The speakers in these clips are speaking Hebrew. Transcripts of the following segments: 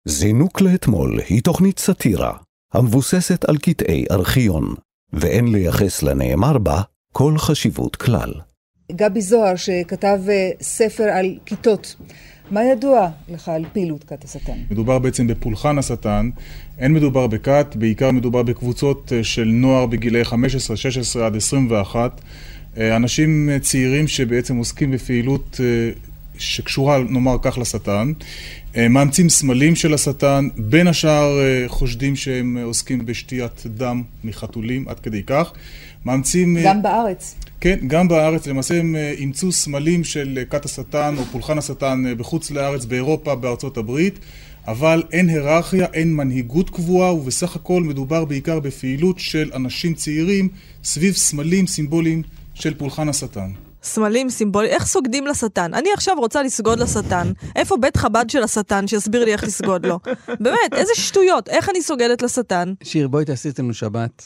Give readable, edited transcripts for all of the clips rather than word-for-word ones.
זינוק לאתמול היא תוכנית סאטירה, המבוססת על קטעי ארכיון, ואין לייחס לנאמר בה כל חשיבות כלל. גבי זוהר שכתב ספר על כיתות, מה ידוע לך על פעילות כת השטן? מדובר בעצם בפולחן השטן, אין מדובר בכת, בעיקר מדובר בקבוצות של נוער בגילי 15, 16 עד 21, אנשים צעירים שבעצם עוסקים בפעילות שקשורה נאמר כך לשטן, מאמצים סמלים של השטן, בין השאר חושדים שהם עוסקים בשתיית דם מחתולים עד כדי כך, מאמצים... גם בארץ? כן, גם בארץ. למעשה הם אימצו סמלים של כת השטן או פולחן השטן בחוץ לארץ, באירופה, בארצות הברית, אבל אין היררכיה, אין מנהיגות קבועה, ובסך הכל מדובר בעיקר בפעילות של אנשים צעירים סביב סמלים סימבוליים של פולחן השטן. סמלים סימבוליים, איך סוגדים לשטן? אני עכשיו רוצה לסגוד לשטן. איפה בית חב"ד של השטן שיסביר לי איך לסגוד לו? באמת, איזה שטויות, איך אני סוגדת לשטן? שיר, בואי תעשי אצלנו שבת.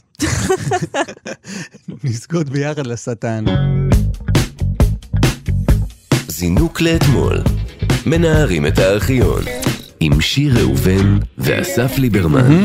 נסגוד ביחד לשטן. זינוק לאתמול. מנערים את הארכיון. עם שיר ראובן ואסף ליברמן.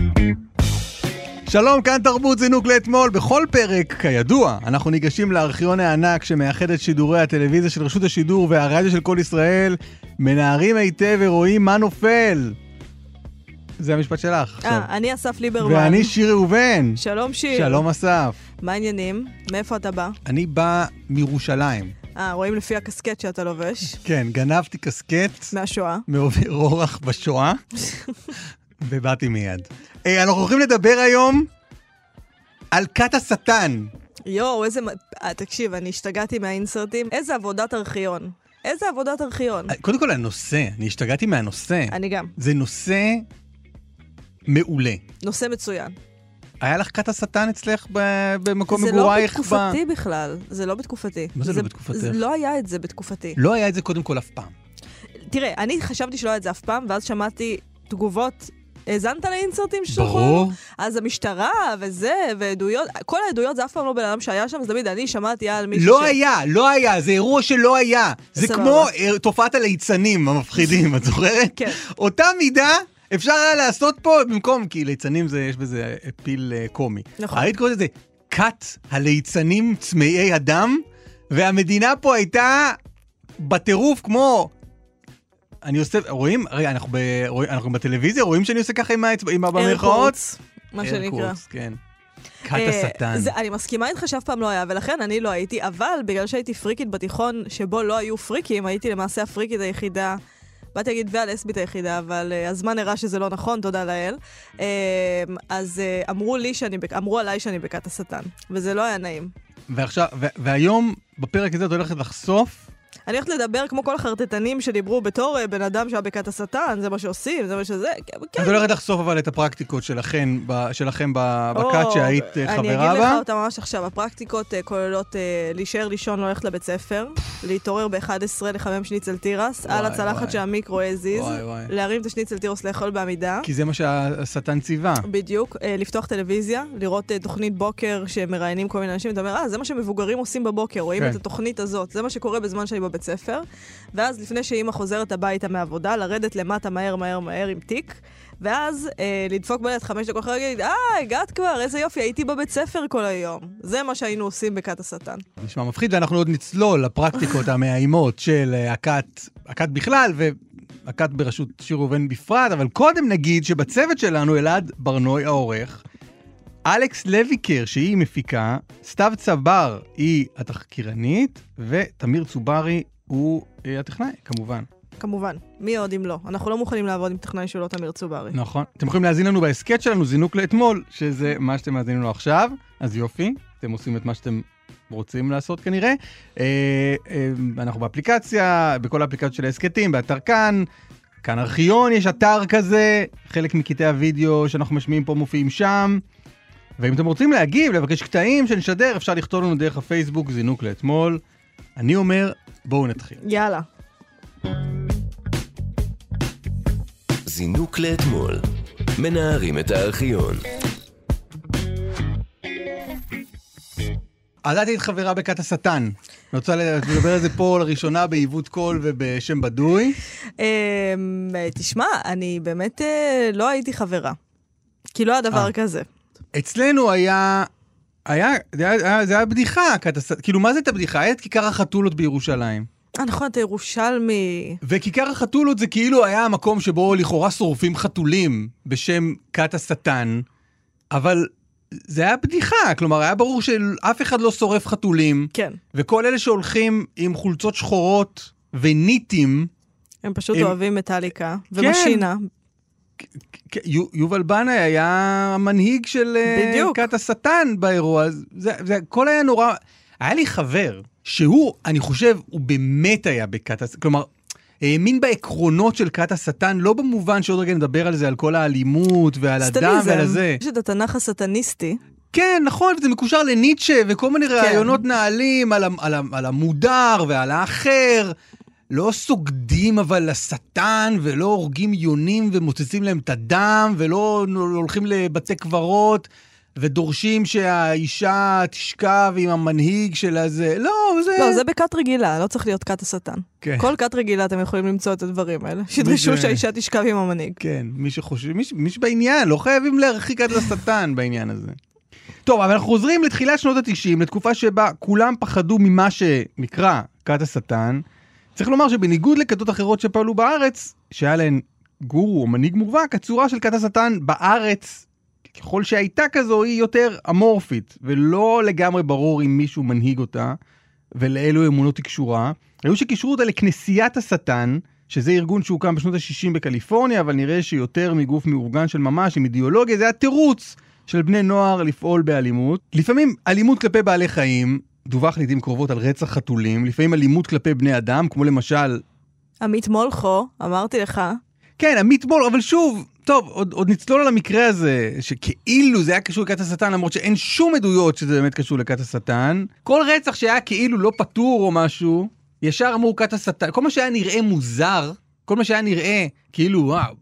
שלום, כאן תרבות זינוק לאתמול. בכל פרק, כידוע, אנחנו ניגשים לארכיון הענק שמאחד את שידורי הטלוויזיה של רשות השידור והרדיו של כל ישראל, מנערים היטב ורואים מה נופל. זה המשפט שלך. אני אסף ליברמן. ואני שיר ראובן. שלום שיר. שלום אסף. מה העניינים? מאיפה אתה בא? אני בא מירושלים. רואים לפי הקסקט שאתה לובש. כן, גנבתי קסקט. מהשואה. מעובר אורח בשואה. ובאתי מיד. אנחנו הולכים לדבר היום על כת השטן. יואו, איזה... תקשיב, אני השתגעתי מהאינסרטים. איזה עבודת ארכיון. איזה עבודת ארכיון. קודם כל הנושא, אני השתגעתי מהנושא. אני גם. זה נושא מעולה. נושא מצוין. היה לך כת השטן אצלך במקום מגורייך? זה לא בתקופתי בכלל. זה לא בתקופתי. מה זה לא בתקופתך? לא היה את זה בתקופתי. לא היה את זה קודם כל אף פעם. תראה, אני חשבתי שלא היה את זה אף פעם, ואז שמעתי תגובות... האזנת לאינסרטים ששלחו? ברור. אז המשטרה וזה, ועדויות, כל העדויות זה אף פעם לא בן אדם שהיה שם, אז תמיד אני שמעתי על מישהו לא היה, זה אירוע שלא היה. זה כמו תופעת הליצנים המפחידים, את זוכרת? כן. אותה מידה אפשר היה לעשות פה במקום, כי ליצנים יש בזה פיל קומי. נכון. היית קוראת את זה, כת הליצנים צמאי אדם, והמדינה פה הייתה בטירוף כמו... אני עושה, רואים? רגע, אנחנו בטלוויזיה, רואים שאני עושה ככה עם במרכאות? מה שנקרא. כן. כת השטן. אני מסכימה איתך שאף פעם לא היה, ולכן אני לא הייתי, אבל בגלל שהייתי פריקית בתיכון, שבו לא היו פריקים, הייתי למעשה הפריקית היחידה, באתי להגיד והלסבית היחידה, אבל הזמן הראה שזה לא נכון, תודה לאל. אז אמרו עליי שאני בכת השטן, וזה לא היה נעים. והיום, בפרק הזה, את הולכת לחשוף, אני הולכת לדבר כמו כל החרטטנים שדיברו בתור בן אדם שהיה בכת השטן, זה מה שעושים, זה מה שזה. את הולכת לחשוף אבל את הפרקטיקות שלכם בכת שהיית חברה בה? אני אגיד לך אותה ממש עכשיו. הפרקטיקות כוללות להישאר לישון, לא ללכת לבית ספר, להתעורר ב-11 לחמם שניצל תירס, על הצלחת שהמיקרו הזיז, להרים את השניצל תירוס לאכול בעמידה. כי זה מה שהשטן ציווה. בדיוק, לפתוח טלוויזיה, לראות תוכנית בוקר שמראיינים כל מיני אנשים, ואתה אומר, זה מה שמבוגרים עושים בבוקר, רואים את התוכנית הזאת, זה מה שקורה בזמן שאני בבית ספר, ואז לפני שאמא חוזרת הביתה מעבודה, לרדת למטה מהר עם תיק, ואז לדפוק בלט 5 דקות אחרי להגיד, הגעת כבר, איזה יופי, הייתי בבית ספר כל היום. זה מה שהיינו עושים בכת השטן. נשמע מפחיד, ואנחנו עוד נצלול לפרקטיקות המאיימות של הכת בכלל, והכת בראשות שיר ראובן בפרט, אבל קודם נגיד שבצוות שלנו אלעד ברנוי העורך, אלכס לויקר שהיא מפיקה, סתיו צבר היא התחקירנית, ותמיר צוברי הוא הטכנאי, כמובן. כמובן, מי עוד אם לא? אנחנו לא מוכנים לעבוד עם טכנאי שלו תמיר צוברי. נכון. אתם יכולים להזין לנו בהסקט שלנו, זינוק לאתמול, שזה מה שאתם מאזינים לנו עכשיו, אז יופי, אתם עושים את מה שאתם רוצים לעשות כנראה. אנחנו באפליקציה, בכל האפליקציות של ההסקטים, באתר כאן ארכיון, יש אתר כזה, חלק מקטעי הוידאו שאנחנו משמיעים פה מופיעים שם. ואם אתם רוצים להגיב, לבקש קטעים שנשדר, אפשר לכתוב לנו דרך הפייסבוק, זינוק לאתמול. אני אומר, בואו נתחיל. יאללה. זינוק לאתמול. מנערים את הארכיון. אז את היית חברה בכת השטן. אני רוצה לדבר על זה פה לראשונה בעיוות קול ובשם בדוי. תשמע, אני באמת לא הייתי חברה. כי לא היה דבר כזה. אצלנו זה היה בדיחה, כאילו מה זה את הבדיחה? היה את כיכר החתולות בירושלים. נכון, אתה ירושלמי. וכיכר החתולות זה כאילו היה המקום שבו לכאורה שורפים חתולים בשם כת השטן, אבל זה היה בדיחה, כלומר היה ברור שאף אחד לא שורף חתולים. כן. וכל אלה שהולכים עם חולצות שחורות וניטים, הם פשוט אוהבים מטליקה ומשינה. יובל בנאי היה המנהיג של כת השטן באירוע. זה הכל היה נורא. היה לי חבר שהוא, אני חושב, הוא באמת היה בכת השטן. כלומר, האמין בעקרונות של כת השטן, לא במובן שעוד רגע נדבר על זה, על כל האלימות ועל הדם ועל זה. יש את התנ"ך הסטניסטי. כן, נכון, וזה מקושר לניטשה וכל מיני רעיונות נעלים על המודר ועל האחר. לא סוגדים אבל לשטן, ולא הורגים יונים ומוצצים להם את הדם, ולא הולכים לבתי קברות, ודורשים שהאישה תשכב עם המנהיג שלה זה. לא, זה בכת רגילה, לא צריך להיות כת השטן. כן. כל כת רגילה אתם יכולים למצוא את הדברים האלה. שדרשו שהאישה תשכב עם המנהיג. כן, מי שבעניין, לא חייבים להרחיק את השטן בעניין הזה. טוב, אבל אנחנו חוזרים לתחילת שנות ה-90, לתקופה שבה כולם פחדו ממה שנקרא כת השטן. צריך לומר שבניגוד לכתות אחרות שפעלו בארץ, שהיה להן גורו או מנהיג מובהק, הצורה של כת השטן בארץ, ככל שהייתה כזו, היא יותר אמורפית, ולא לגמרי ברור אם מישהו מנהיג אותה, ולאלו אמונות היא קשורה. היו שקישרו אותה לכנסיית השטן, שזה ארגון שהוקם בשנות ה-60 בקליפורניה, אבל נראה שיותר מגוף מאורגן של ממש, עם אידיאולוגיה, זה התירוץ של בני נוער לפעול באלימות. לפעמים אלימות כלפי בעלי חיים, דווח לעתים קרובות על רצח חתולים, לפעמים אלימות כלפי בני אדם, כמו למשל... עמית מולכו, אמרתי לך. כן, עמית מולכו, אבל שוב, טוב, עוד נצלול על המקרה הזה, שכאילו זה היה קשור לכת השטן, למרות שאין שום עדויות שזה באמת קשור לכת השטן. כל רצח שהיה כאילו לא פתור או משהו, ישר אמרו כת השטן. כל מה שהיה נראה מוזר, כל מה שהיה נראה כאילו, וואו,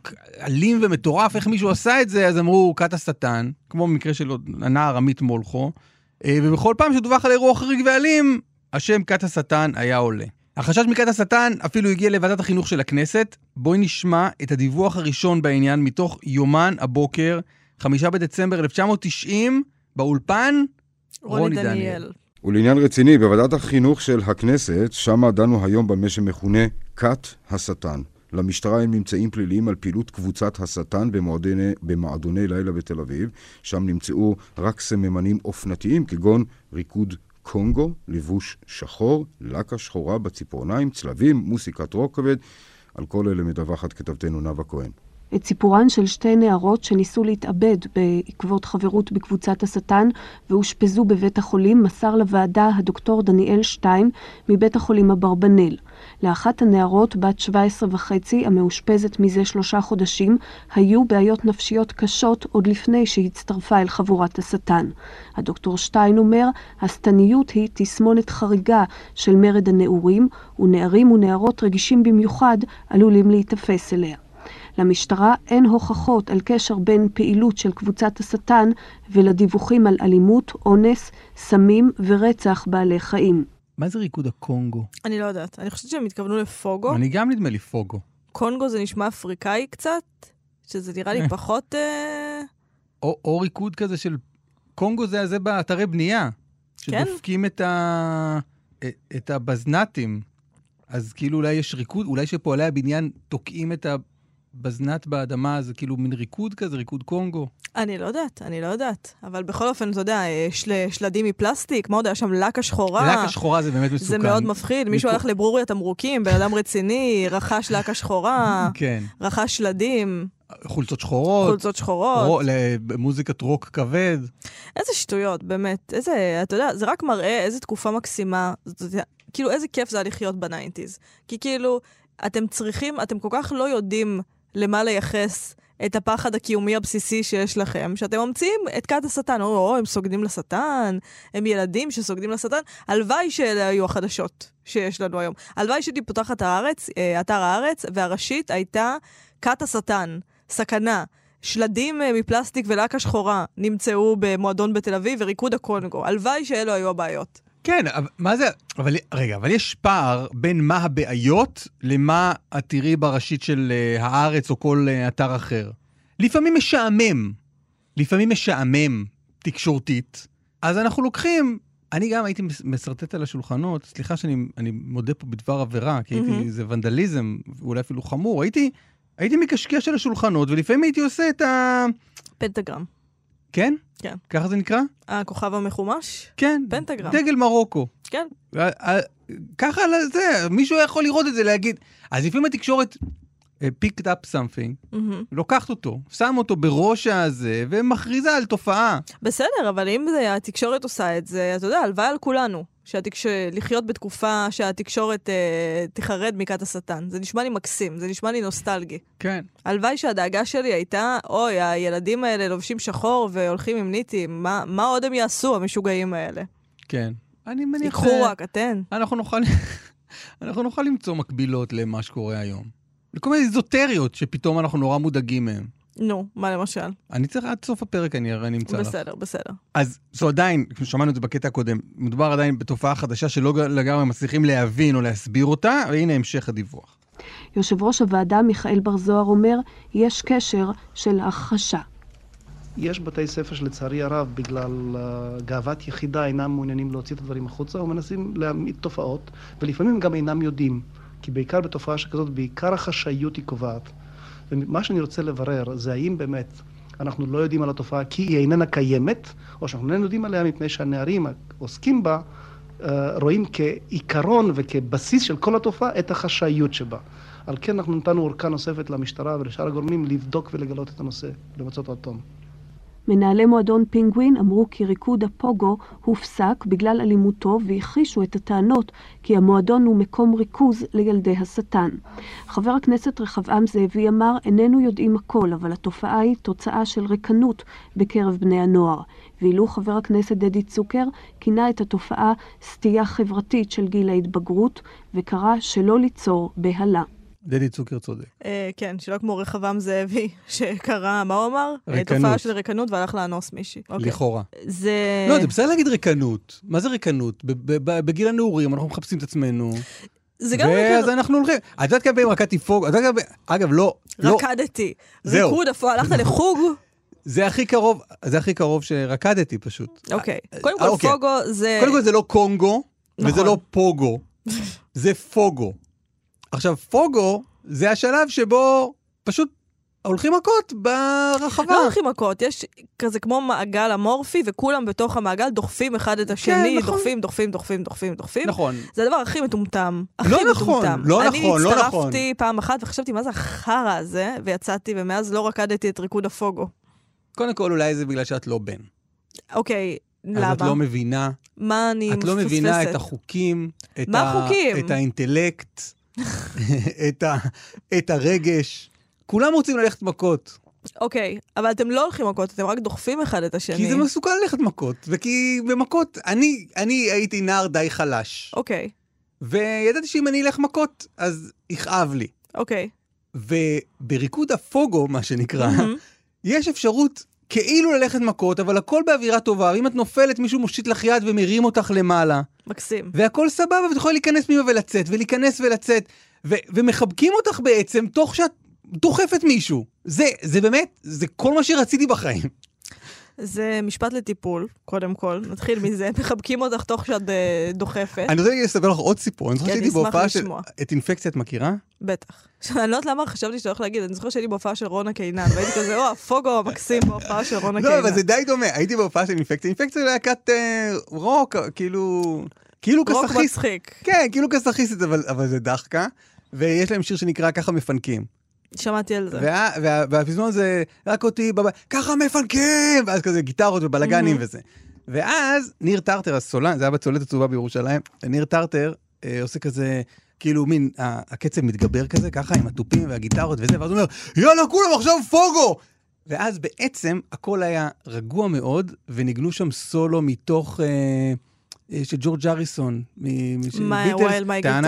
אלים ומטורף, איך מישהו עשה את זה, אז אמרו כת השטן, כמו במקרה של הנער עמית מולכו. ובכל פעם שדווח על אירוע חריג ואלים, השם כת השטן היה עולה. החשש מכת השטן אפילו הגיע לוועדת החינוך של הכנסת. בואי נשמע את הדיווח הראשון בעניין מתוך יומן הבוקר, 5 בדצמבר 1990, באולפן רוני דניאל. ולעניין רציני, בוועדת החינוך של הכנסת, שמה דנו היום במה שמכונה כת השטן. למשטרה הם נמצאים פליליים על פעילות קבוצת השטן במועדוני לילה בתל אביב. שם נמצאו רק סממנים אופנתיים, כגון ריקוד קונגו, לבוש שחור, לקה שחורה בציפורניים, צלבים, מוסיקת רוק כבד. על כל אלה מדווחת כתבתנו נאוה כהן. את סיפורן של שתי נערות שניסו להתאבד בעקבות חברות בקבוצת השטן והושפזו בבית החולים, מסר לוועדה הדוקטור דניאל שטיין מבית החולים אברבנאל. לאחת הנערות, בת 17.5, המאושפזת מזה 3 חודשים, היו בעיות נפשיות קשות עוד לפני שהצטרפה אל חבורת השטן. הדוקטור שטיין אומר, השטניות היא תסמונת חריגה של מרד הנעורים, ונערים ונערות רגישים במיוחד עלולים להתאפס אליה. למשטרה אין הוכחות על קשר בין פעילות של קבוצת השטן ולדיווחים על אלימות, אונס, סמים ורצח בעלי חיים. מה זה ריקוד הקונגו? אני לא יודעת. אני חושבת שהם התכוונו לפוגו. אני גם נדמה לי פוגו. קונגו זה נשמע אפריקאי קצת, שזה נראה לי פחות... או ריקוד כזה של... קונגו זה באתרי בנייה. כן? שדופקים את הבזנטים. אז כאילו אולי יש ריקוד, אולי שפועלי הבניין תוקעים את הבזנט באדמה, זה כאילו מין ריקוד כזה, ריקוד קונגו. אני לא יודעת. אבל בכל אופן, אתה יודע, שלדים מפלסטיק, מה עוד היה שם? לקה שחורה. לקה שחורה זה באמת מסוכן. זה מאוד מפחיד. מישהו הלך לברוריה תמרוקים, בן אדם רציני, רכש לקה שחורה, כן. רכש שלדים. חולצות שחורות. מוזיקת רוק כבד. איזה שטויות, באמת. אתה יודע, זה רק מראה איזה תקופה מקסימה. כאילו, איזה כיף זה לחיות בניינטיז. כי כאילו, אתם כל כך לא יודעים למה לייחס את הפחד הקיומי הבסיסי שיש לכם, שאתם ממציאים את כת השטן. הם סוגדים לשטן, הם ילדים שסוגדים לשטן. הלוואי שאלה היו החדשות שיש לנו היום. הלוואי שלי פותחת אתר הארץ, והראשית הייתה כת השטן, סכנה. שלדים מפלסטיק ולקה שחורה נמצאו במועדון בתל אביב, וריקוד הקונגו. הלוואי שאלו היו הבעיות. כן, מה זה, אבל יש פער בין מה הבעיות למה התראי בראשית של הארץ או כל אתר אחר. לפעמים משעמם תקשורתית, אז אנחנו לוקחים, אני גם הייתי מסרטט על השולחנות, סליחה שאני מודה פה בדבר עבירה, כי הייתי, זה ונדליזם, ואולי אפילו חמור, הייתי מקשקש של השולחנות, ולפעמים הייתי עושה את פנטגרם. כן? כן. ככה זה נקרא? הכוכב המחומש? כן. פנטגרם. דגל מרוקו. כן. ככה זה, מישהו יכול לראות את זה, להגיד, אז לפעמים התקשורת picked up something, לוקחת אותו, שם אותו בראש הזה, ומכריזה על תופעה. בסדר, אבל אם התקשורת עושה את זה, אתה יודע, הלוואי על כולנו, לחיות בתקופה שהתקשורת תחרד מכת השטן. זה נשמע לי מקסים, זה נשמע לי נוסטלגי. כן. הלוואי שהדאגה שלי הייתה, אוי, הילדים האלה לובשים שחור והולכים עם ניטים, מה עוד הם יעשו, המשוגעים האלה? כן. אני מניח... יקחו רק, אתן. אנחנו נוכל למצוא מקבילות למה שקורה היום. לכל מיני איזוטריות שפתאום אנחנו נורא מודאגים מהם. נו, מה למשל? אני צריך עד סוף הפרק, אני נמצא לך. בסדר. אז זו עדיין, שמענו את זה בקטע הקודם, מדובר עדיין בתופעה חדשה שלא לגמרי מצליחים להבין או להסביר אותה, והנה המשך הדיווח. יושב ראש הוועדה מיכאל בר זוהר אומר, יש קשר של הכחשה. יש בתי ספר שלצערי הרב, בגלל גאוות יחידה, אינם מעוניינים להוציא את הדברים החוצה, ומנסים להעמיד תופעות, ולפעמים גם אינם יודעים. כי בעיקר בתופעה שכזאת, בעיקר החשאיות היא קובעת. ומה שאני רוצה לברר זה האם באמת אנחנו לא יודעים על התופעה כי היא איננה קיימת, או שאנחנו לא יודעים עליה מפני שהנערים העוסקים בה רואים כעיקרון וכבסיס של כל התופעה את החשאיות שבה. על כן אנחנו נתנו אורכה נוספת למשטרה ולשאר הגורמים לבדוק ולגלות את הנושא, למצות עד תום. מנהלי מועדון פינגווין אמרו כי ריקוד הפוגו הופסק בגלל אלימותו והכחישו את הטענות כי המועדון הוא מקום ריכוז לילדי השטן. חבר הכנסת רחבעם זאבי אמר, איננו יודעים הכל, אבל התופעה היא תוצאה של ריקנות בקרב בני הנוער. ואילו חבר הכנסת דדי צוקר כינה את התופעה סטייה חברתית של גיל ההתבגרות וקרא שלא ליצור בהלה. דדי צוקר צודק. כן, שלא כמו רחבעם זאבי, שקרא, מה הוא אמר? ריקנות. תופעה של ריקנות והלך לאנוס מישהי. לכאורה. זה... לא, זה בסדר להגיד ריקנות. מה זה ריקנות? בגיל הנעורים אנחנו מחפשים את עצמנו. זה גם ריקנות. ואז אנחנו הולכים. את יודעת כמה פעמים רקדתי פוג? אגב, לא. רקדתי. זהו. ריקוד, הלכת לחוג? זה הכי קרוב שרקדתי פשוט. אוקיי. קודם כל פוגו זה... קודם כל זה לא קונגו, וזה לא פוגו. זה פוגו. עכשיו, פוגו זה השלב שבו פשוט הולכים מכות ברחבה. לא הולכים מכות, יש כזה כמו מעגל אמורפי, וכולם בתוך המעגל דוחפים אחד את השני, כן, נכון. דוחפים. נכון. זה הדבר הכי מטומטם. לא נכון. אני הצטרפתי פעם אחת וחשבתי מה זה החרא הזה, ויצאתי, ומאז לא רקדתי את ריקוד הפוגו. קודם כל, אולי זה בגלל שאת לא בן. אוקיי, למה? אז את לא מבינה. מה אני מפספסת? את לא מבינה את החוקים. מה החוקים? את האינטלקט. את הרגש. כולם רוצים ללכת מכות. אוקיי, אבל אתם לא הולכים מכות, אתם רק דוחפים אחד את השני. כי זה מסוכן ללכת מכות, וכי במכות, אני הייתי נער די חלש. אוקיי. וידעתי שאם אני אלך מכות, אז יכאב לי. אוקיי. ובריקוד הפוגו, מה שנקרא, יש אפשרות כאילו ללכת מכות, אבל הכל באווירה טובה, ואם את נופלת, מישהו מושיט לך יד ומרים אותך למעלה. מקסים. והכל סבבה, ואת יכולה להיכנס פנימה ולצאת, ולהיכנס ולצאת, ומחבקים אותך בעצם, תוך שאת דוחפת מישהו. זה באמת, זה כל מה שרציתי בחיים. זה משפט לטיפול, קודם כל. נתחיל מזה, מחבקים אותך תוך שאת דוחפת. אני רוצה לספר לך עוד סיפור. אני זוכר שהייתי בהופעה של... לשמוע. את אינפקציית מכירה? בטח. אני לא יודעת למה חשבתי שאתה הולך להגיד, אני זוכר שהייתי בהופעה של רונה קינן, והייתי כזה, הפוגו המקסים בהופעה של רונה קינן. לא, אבל זה די דומה. הייתי בהופעה של אינפקציה. אינפקציה זה להקת רוק, כאילו רוק מצחיק. כן, כאילו כסחיסית, אבל זה דחקה. ויש להם שיר שנקרא ככה מפנקים. שמעתי על זה. והפזמון זה רק אותי, ככה מפנקים! ואז כזה גיטרות ובלגנים וזה. ואז ניר טרטר, הסולן, זה היה בצולת הצהובה בירושלים, ניר טרטר עושה כזה, כאילו מין, הקצב מתגבר כזה, ככה עם הטופים והגיטרות וזה, ואז הוא אומר, יאללה, כולם עכשיו פוגו! ואז בעצם הכל היה רגוע מאוד, וניגנו שם סולו מתוך... של ג'ורג' אריסון, My guitar.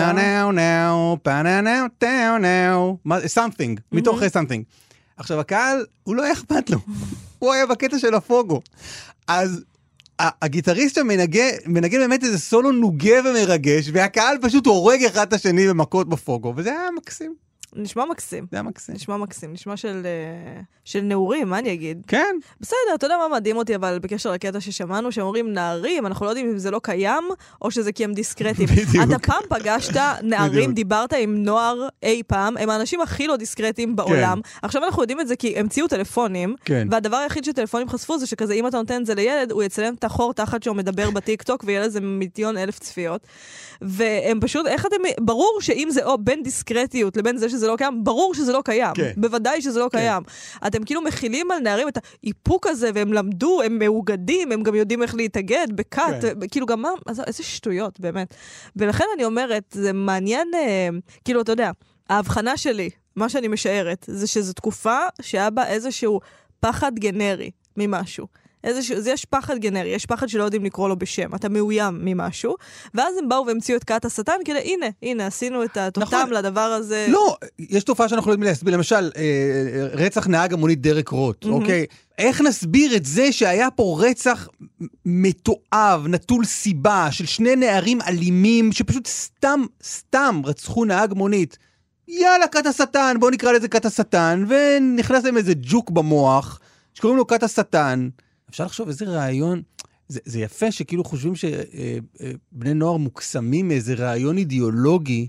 something, מתוך something. עכשיו הקהל, הוא לא היה אכפת לו. הוא היה בקטע של הפוגו. אז הגיטריסט מנגן באמת איזה סולו נוגה ומרגש, והקהל פשוט הורג אחד את השני במכות בפוגו, וזה היה מקסים. נשמע מקסים. זה היה מקסים. נשמע מקסים. נשמע של נעורים, מה אני אגיד? כן. בסדר, אתה יודע מה מדהים אותי, אבל בקשר לקטע ששמענו, שאומרים נערים, אנחנו לא יודעים אם זה לא קיים, או שזה כי הם דיסקרטיים. בדיוק. אתה פעם פגשת נערים, דיברת עם נוער אי פעם, הם האנשים הכי לא דיסקרטיים בעולם. עכשיו אנחנו יודעים את זה כי המציאו טלפונים, והדבר היחיד שטלפונים חשפו זה שכזה, אם אתה נותן את זה לילד, הוא יצלם את החור תחת שהוא מדבר בטיקטוק, ויהיה לזה 1,000,000 צפיות. והם פשוט, איך אתם, ברור שאם זה או בין דיסקרטיות לבין זה שזה לא קיים, ברור שזה לא קיים. בוודאי שזה לא קיים. אתם כאילו מכילים על נערים את האיפוק הזה, והם למדו, הם מאוגדים, הם גם יודעים איך להתאגד, בקאט, כאילו גם מה, איזה שטויות, באמת. ולכן אני אומרת, זה מעניין, כאילו, אתה יודע, ההבחנה שלי, מה שאני משערת, זה שזו תקופה שהיה בה איזשהו פחד גנרי ממשהו. יש פחד גנרי, יש פחד שלא יודעים לקרוא לו בשם, אתה מאוים ממשהו, ואז הם באו והמציאו את כת השטן, כאילו הנה, עשינו את התותם לדבר הזה. לא, יש תופעה שאנחנו יודעים להסביר, למשל, רצח נהג המונית דרק רוט, אוקיי? איך נסביר את זה שהיה פה רצח מתועב, נטול סיבה, של שני נערים אלימים, שפשוט סתם רצחו נהג מונית? יאללה, כת השטן, בואו נקרא לזה כת השטן, ונכנס להם איזה ג'וק במוח, שקוראים לו כת השטן. אפשר לחשוב איזה רעיון, זה יפה שכאילו חושבים שבני נוער מוקסמים מאיזה רעיון אידיאולוגי,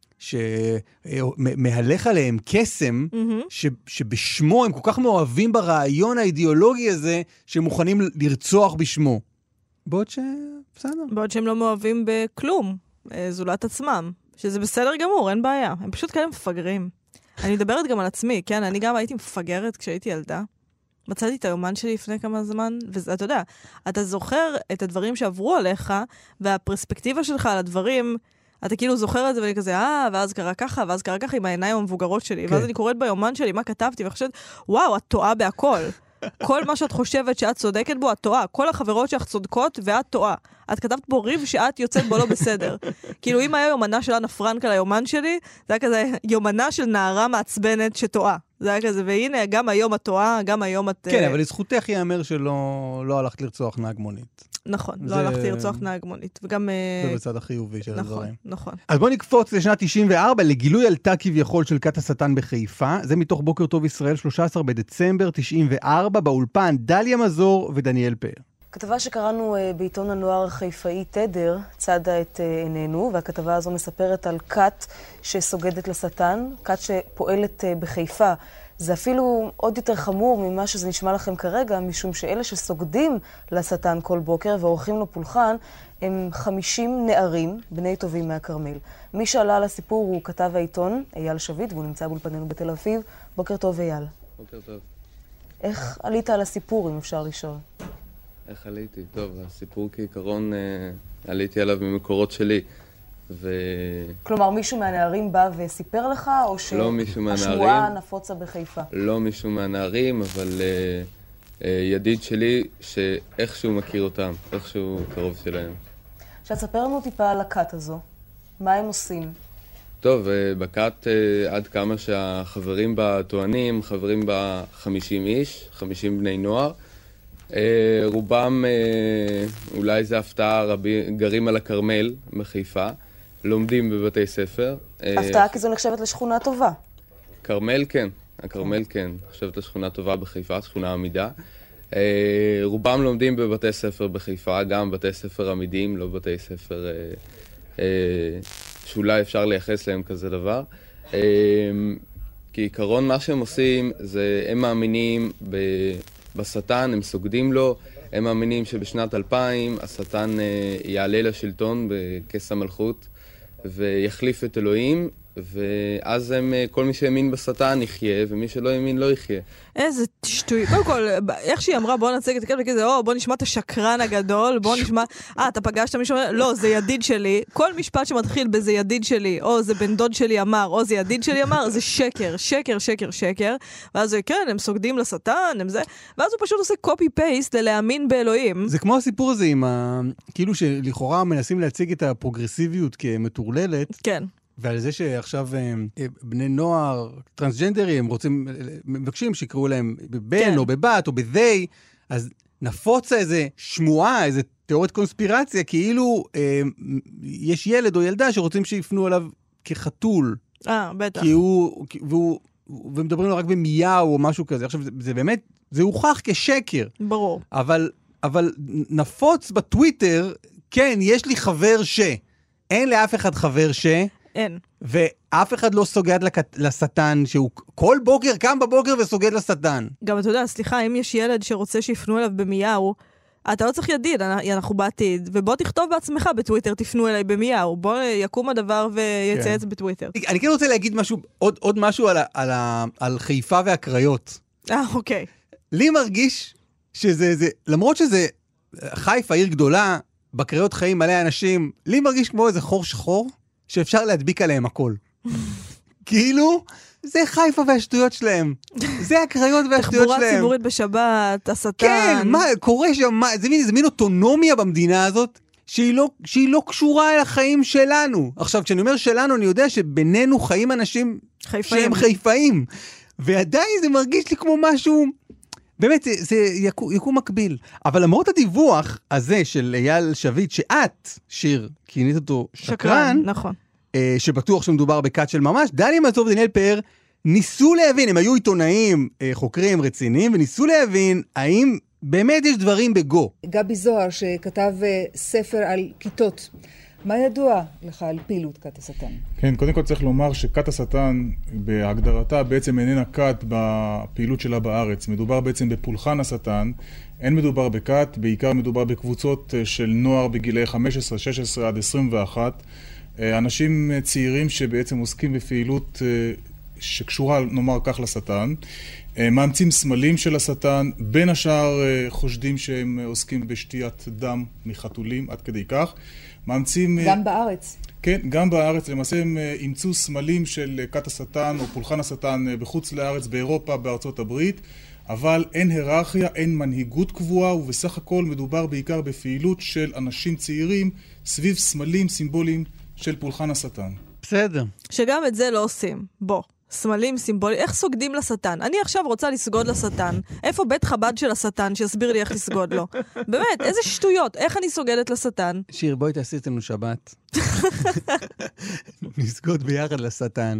שמהלך עליהם קסם, שבשמו הם כל כך מאוהבים ברעיון האידיאולוגי הזה, שהם מוכנים לרצוח בשמו. בעוד שהם לא מאוהבים בכלום, זולת עצמם, שזה בסדר גמור, אין בעיה. הם פשוט כאלה מפגרים. אני מדברת גם על עצמי, כן? אני גם הייתי מפגרת כשהייתי ילדה. מצאתי את היומן שלי לפני כמה זמן, ואתה יודע, אתה זוכר את הדברים שעברו עליך, והפרספקטיבה שלך על הדברים, אתה כאילו זוכר את זה, ואני כזה, ואז קרה ככה, ואז קרה ככה עם העיניים המבוגרות שלי, ואז אני קוראת ביומן שלי מה כתבתי, וחושבת, וואו, את טועה בהכל. כל מה שאת חושבת שאת צודקת בו, את טועה. כל החברות שלך צודקות, ואת טועה. את כתבת בו ריב שאת יוצאת בו לא בסדר. כאילו, אם היה יומנה של אנה פרנק על היומן שלי, זה היה כזה יומנה של נערה מעצבנת שטועה. זה היה כזה, והנה, גם היום את טועה, גם היום את... כן, אבל לזכותך ייאמר שלא הלכת לרצוח נהג מונית. נכון, לא הלכתי לרצוח נהג מונית. וגם... זה בצד החיובי של הדברים. נכון. אז בוא נקפוץ לשנת 94, לגילוי עלתה כביכול של כת השטן בחיפה. זה מתוך בוקר טוב ישראל, 13 בדצמבר 94, באולפן דליה מזור ודניאל פאר. כתבה שקראנו בעיתון הנוער החיפאי תדר, צדה את עינינו, והכתבה הזו מספרת על כת שסוגדת לשטן, כת שפועלת בחיפה. זה אפילו עוד יותר חמור ממה שזה נשמע לכם כרגע, משום שאלה שסוגדים לשטן כל בוקר ועורכים לו פולחן, הם 50 נערים, בני טובים מהכרמל. מי שעלה על הסיפור הוא כתב העיתון, אייל שביט, והוא נמצא באולפנינו בתל אביב. בוקר טוב, אייל. בוקר טוב. איך עלית על הסיפור, אם אפשר לשאול? איך עליתי? טוב, הסיפור כעיקרון עליתי עליו ממקורות שלי. כלומר, מישהו מהנערים בא וסיפר לך, או שהשמועה נפוצה בחיפה? לא מישהו מהנערים, אבל ידיד שלי שאיכשהו מכיר אותם, איכשהו קרוב שלהם. עכשיו, ספר לנו טיפה על הכת הזו. מה הם עושים? טוב, בכת עד כמה שהחברים בה טוענים, חברים בה 50 איש, 50 בני נוער. רובם, אולי זה הפתעה, גרים על הכרמל בחיפה, לומדים בבתי ספר. הפתעה כי זו נחשבת לשכונה טובה. כרמל כן, הכרמל כן, נחשבת לשכונה טובה בחיפה, שכונה עמידה. רובם לומדים בבתי ספר בחיפה, גם בתי ספר עמידים, לא בתי ספר שאולי אפשר לייחס להם כזה דבר. כעיקרון מה שהם עושים זה, הם מאמינים בשטן, הם סוגדים לו, הם מאמינים שבשנת 2000 השטן יעלה לשלטון בכס המלכות ויחליף את אלוהים, ואז כל מי שהאמין בשטן יחיה, ומי שלא האמין לא יחיה. איזה שטוי. קודם כל, איך שהיא אמרה, בוא נצג את הכלל וכזה, בוא נשמע את השקרן הגדול, בוא נשמע, אתה פגשת מישהו, לא, זה ידיד שלי. כל משפט שמתחיל בזה ידיד שלי, או זה בן דוד שלי אמר, או זה ידיד שלי אמר, זה שקר, שקר, שקר, שקר. ואז כן, הם סוגדים לשטן, הם זה, ואז הוא פשוט עושה קופי-פייסט ללהאמין באלוהים. זה כמו הסיפור הזה עם כאילו שלכאורה מנסים להציג את הפרוגרסיביות כמטורללת. כן. ועל זה שעכשיו בני נוער טרנסג'נדרים מבקשים שיקראו להם בבן או בבת או בדי, אז נפוצה איזה שמועה, איזה תיאוריית קונספירציה, כאילו יש ילד או ילדה שרוצים שיפנו אליו כחתול. בטח. ומדברים לו רק במיהו או משהו כזה. עכשיו, זה באמת, זה הוכח כשקר. ברור. אבל נפוץ בטוויטר, כן, יש לי חבר אין לאף אחד חבר אין. ואף אחד לא סוגד לשטן, שהוא כל בוקר קם בבוקר וסוגד לשטן. גם אתה יודע, סליחה, אם יש ילד שרוצה שיפנו אליו במיהו, אתה לא צריך ידיד, אנחנו בעתיד, ובוא תכתוב בעצמך בטוויטר, תפנו אליי במיהו, בוא יקום הדבר ויצייץ בטוויטר. אני כן רוצה להגיד משהו, עוד משהו על חיפה והקריות. אוקיי. לי מרגיש שזה, למרות שזה חיפה, עיר גדולה, בקריות חיים מלא אנשים, לי מרגיש כמו איזה חור שחור, שאפשר להדביק עליהם הכל. כאילו, זה חיפה והשטויות שלהם. זה הקריות והשטויות שלהם. תחבורה ציבורית בשבת, השטן. כן, מה קורה שם? זה מין אוטונומיה במדינה הזאת, שהיא לא קשורה אל החיים שלנו. עכשיו, כשאני אומר שלנו, אני יודע שבינינו חיים אנשים שהם חיפאים. ועדיין זה מרגיש לי כמו משהו, באמת, זה יקום מקביל. אבל למרות הדיווח הזה של אייל שביט, שאת, שיר, כינית אותו שקרן, נכון. שבטוח שמדובר בקאט של ממש, דני מצוב ודניאל פאר ניסו להבין, הם היו עיתונאים, חוקרים רציניים, וניסו להבין האם באמת יש דברים בגו. גבי זוהר שכתב ספר על כיתות, מה ידוע לך על פעילות כת השטן? כן, קודם כל צריך לומר שכת השטן בהגדרתה בעצם איננה כת בפעילות שלה בארץ. מדובר בעצם בפולחן השטן, אין מדובר בכת, בעיקר מדובר בקבוצות של נוער בגילי 15, 16 עד 21, אנשים צעירים שבעצם עוסקים בפעילות שקשורה, נאמר כך, לשטן, מאמצים סמלים של השטן, בין השאר חושדים שהם עוסקים בשתיית דם מחתולים, עד כדי כך. מאמצים... גם בארץ. כן, גם בארץ. למעשה הם אימצו סמלים של כת השטן או פולחן השטן בחוץ לארץ, באירופה, בארצות הברית, אבל אין היררכיה, אין מנהיגות קבועה, ובסך הכל מדובר בעיקר בפעילות של אנשים צעירים סביב סמלים סימבוליים של פולחן השטן. בסדר. שגם את זה לא עושים. בוא. סמלים סימבוליים, איך סוגדים לשטן? אני עכשיו רוצה לסגוד לשטן. איפה בית חב"ד של השטן שיסביר לי איך לסגוד לו? באמת, איזה שטויות, איך אני סוגדת לשטן? שיר, בואי תעשי אצלנו שבת. נסגוד ביחד לשטן.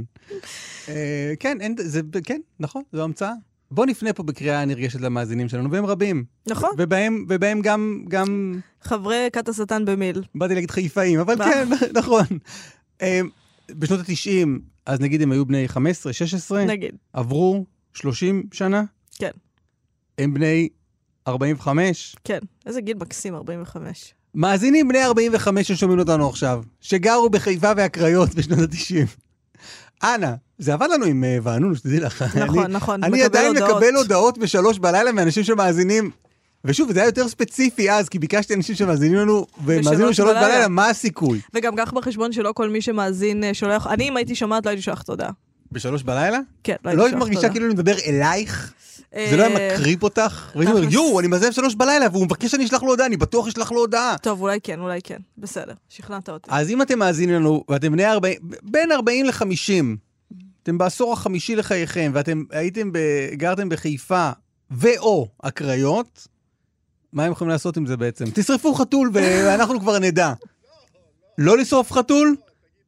כן, נכון, זו המצאה. בוא נפנה פה בקריאה נרגשת למאזינים שלנו, והם רבים. נכון. ובהם גם... חברי כת השטן במיל. באתי להגיד חיפאים, אבל כן, נכון. בשנות ה-90, אז נגיד הם היו בני 15, 16, נגיד. עברו 30 שנה? כן. הם בני 45? כן, איזה גיל מקסים, 45. מאזינים בני 45 ששומעים אותנו עכשיו, שגרו בחיפה והקריות בשנות ה-90. אנא, זה עבד לנו עם וענון, שתדעי לך. נכון. אני עדיין מקבל הודעות ב3 בלילה מאנשים שמאזינים, ושוב, זה היה יותר ספציפי אז, כי ביקשתי אנשים שמאזינים לנו, ומאזינים ב3 בלילה, מה הסיכוי? וגם כך בחשבון שלא כל מי שמאזין שולח, אני אם הייתי שומעת, לא הייתי שולח תודה. ב3 בלילה? כן, לא הייתי שולח תודה. לא מרגישה כאילו אני מדבר אלייך? זה לא היה מקריב אותך? ואני אומר, יו, אני מאזין 3 בלילה, והוא מבקש שאני אשלח לו הודעה, אני בטוח אשלח לו הודעה. טוב, אולי כן. בסדר, שכנעת אותי. אז אם אתם מאזינים לנו, ואתם בין 40 ל-50, אתם בעשור החמישי לחייכם, ואתם גרתם בחיפה ואו הקריות, מה הם יכולים לעשות עם זה בעצם? תשרפו חתול ואנחנו כבר נדע. לא לשרוף חתול?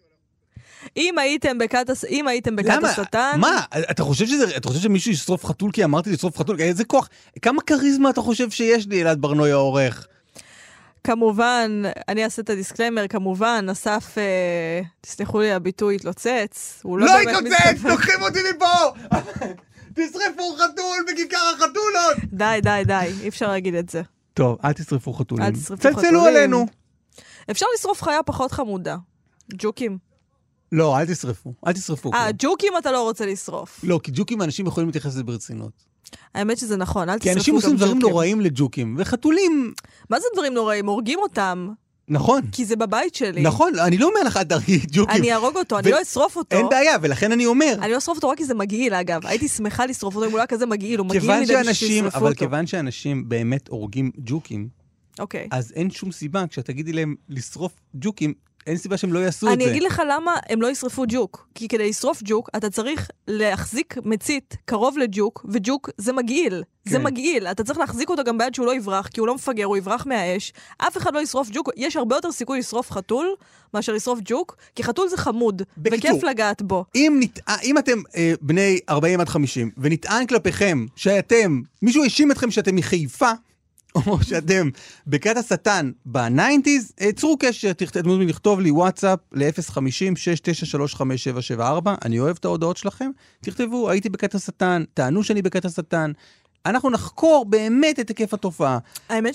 אם הייתם בכת השטן... מה? אתה חושב שמישהו ישרוף חתול כי אמרתי לשרוף חתול? איזה כוח? כמה קריזמה אתה חושב שיש לי אלעד ברנועי העורך? כמובן, אני אעשה את הדיסקליימר, כמובן, אסף, תסלחו לי, הביטוי התלוצץ. לא התלוצץ! לוקחים אותי מפה! תשרפו חתול בכיכר החתולות! די, אי אפשר להגיד את זה. טוב, אל תשרפו חתולים. צלצלו עלינו. אפשר לשרוף חיה פחות חמודה. ג'וקים. לא, אל תשרפו. ג'וקים אתה לא רוצה לשרוף. לא, כי ג'וקים אנשים יכולים להתייחס לזה ברצינות. האמת שזה נכון, אל תשרפו גם ג'וקים. כי אנשים עושים דברים נוראים לג'וקים, וחתולים... מה זה דברים נוראים? הורגים אותם. נכון. כי זה בבית שלי. נכון, אני לא אומר לך, תרגי ג'וקים. אני ארוג אותו, אני לא אשרוף אותו. אין בעיה, ולכן אני אומר. אני לא אשרוף אותו רק כי זה מגעיל, אגב. הייתי שמחה לשרוף אותו, אם הוא לא כזה מגעיל, הוא מגעיל מדי בשביל לשרפו אותו. אבל כיוון שאנשים באמת הורגים ג'וקים, אוקיי. אז אין שום סיבה, כשאת תגידי להם לשרוף ג'וקים, אין סיבה שהם לא יעשו את זה. אני אגיד לך למה הם לא ישרפו ג'וק. כי כדי לשרוף ג'וק, אתה צריך להחזיק מצית קרוב לג'וק, וג'וק זה מגעיל. זה מגעיל. אתה צריך להחזיק אותו גם ביד שהוא לא יברח, כי הוא לא מפגר, הוא יברח מהאש. אף אחד לא ישרוף ג'וק. יש הרבה יותר סיכוי לשרוף חתול, מאשר לשרוף ג'וק, כי חתול זה חמוד, וכיף לגעת בו. אם אתם בני 40 עד 50, ונטען כלפיכם שאתם, מישהו האשים אתכם שאתם מחיפה, או שאתם בקעת השטן ב-90s, צרו קשר, תכתבו לכתוב לי וואטסאפ ל-050-6935774, אני אוהב את ההודעות שלכם, תכתבו, הייתי בקעת השטן, טענו שאני בקעת השטן, אנחנו נחקור באמת את היקף התופעה. האמת